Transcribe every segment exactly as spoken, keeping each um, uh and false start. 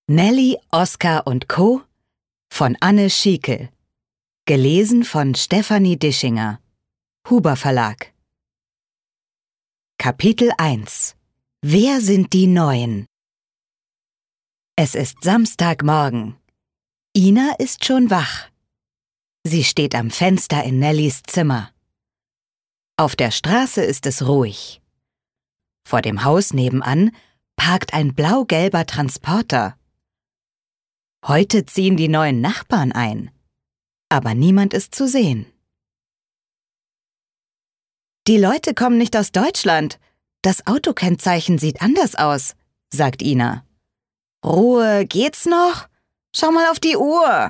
Nelly, Oskar und Co. von Anne Schiekel. Gelesen von Stefanie Dischinger. Huber Verlag. Kapitel eins. Wer sind die Neuen? Es ist Samstagmorgen. Ina ist schon wach. Sie steht am Fenster in Nellys Zimmer. Auf der Straße ist es ruhig. Vor dem Haus nebenan parkt ein blau-gelber Transporter. Heute ziehen die neuen Nachbarn ein, aber niemand ist zu sehen. Die Leute kommen nicht aus Deutschland. Das Autokennzeichen sieht anders aus, sagt Ina. Ruhe, geht's noch? Schau mal auf die Uhr.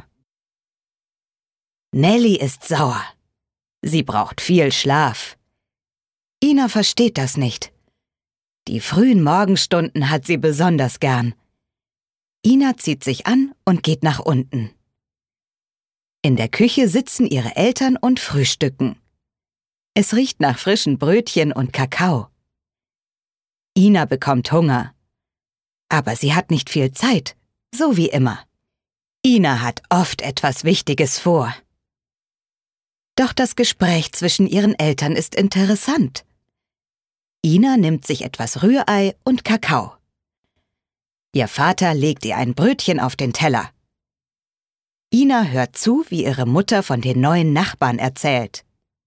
Nelly ist sauer. Sie braucht viel Schlaf. Ina versteht das nicht. Die frühen Morgenstunden hat sie besonders gern. Ina zieht sich an und geht nach unten. In der Küche sitzen ihre Eltern und frühstücken. Es riecht nach frischen Brötchen und Kakao. Ina bekommt Hunger. Aber sie hat nicht viel Zeit, so wie immer. Ina hat oft etwas Wichtiges vor. Doch das Gespräch zwischen ihren Eltern ist interessant. Ina nimmt sich etwas Rührei und Kakao. Ihr Vater legt ihr ein Brötchen auf den Teller. Ina hört zu, wie ihre Mutter von den neuen Nachbarn erzählt.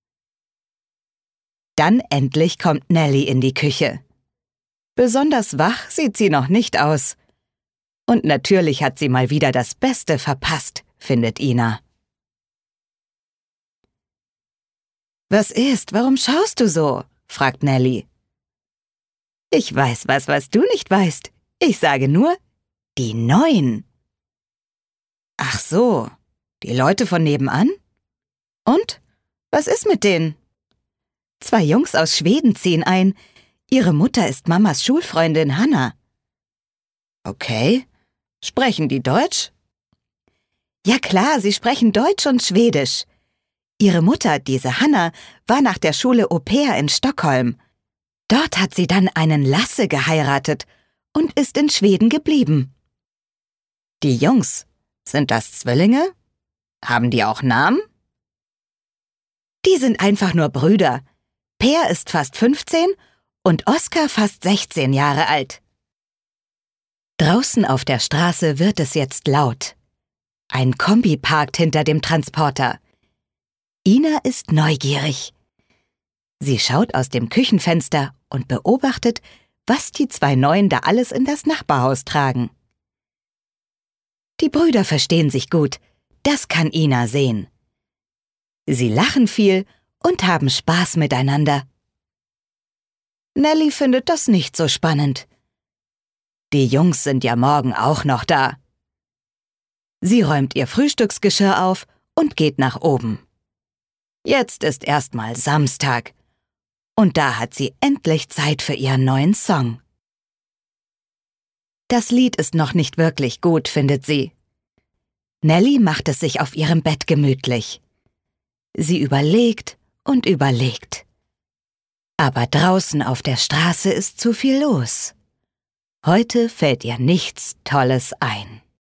Dann endlich kommt Nelly in die Küche. Besonders wach sieht sie noch nicht aus. Und natürlich hat sie mal wieder das Beste verpasst, findet Ina. »Was ist? Warum schaust du so?« fragt Nelly. »Ich weiß was, was du nicht weißt. Ich sage nur, die Neuen.« »Ach so, die Leute von nebenan? Und? Was ist mit denen?« »Zwei Jungs aus Schweden ziehen ein. Ihre Mutter ist Mamas Schulfreundin Hanna.« »Okay. Sprechen die Deutsch?« »Ja klar, sie sprechen Deutsch und Schwedisch. Ihre Mutter, diese Hanna, war nach der Schule Au-pair in Stockholm. Dort hat sie dann einen Lasse geheiratet und ist in Schweden geblieben.« »Die Jungs, sind das Zwillinge? Haben die auch Namen?« »Die sind einfach nur Brüder. Per ist fast fünfzehn und Oskar fast sechzehn Jahre alt.« Draußen auf der Straße wird es jetzt laut. Ein Kombi parkt hinter dem Transporter. Ina ist neugierig. Sie schaut aus dem Küchenfenster und beobachtet, was die zwei Neuen da alles in das Nachbarhaus tragen. Die Brüder verstehen sich gut, das kann Ina sehen. Sie lachen viel und haben Spaß miteinander. Nelly findet das nicht so spannend. Die Jungs sind ja morgen auch noch da. Sie räumt ihr Frühstücksgeschirr auf und geht nach oben. Jetzt ist erstmal Samstag. Und da hat sie endlich Zeit für ihren neuen Song. Das Lied ist noch nicht wirklich gut, findet sie. Nelly macht es sich auf ihrem Bett gemütlich. Sie überlegt und überlegt. Aber draußen auf der Straße ist zu viel los. Heute fällt ihr nichts Tolles ein.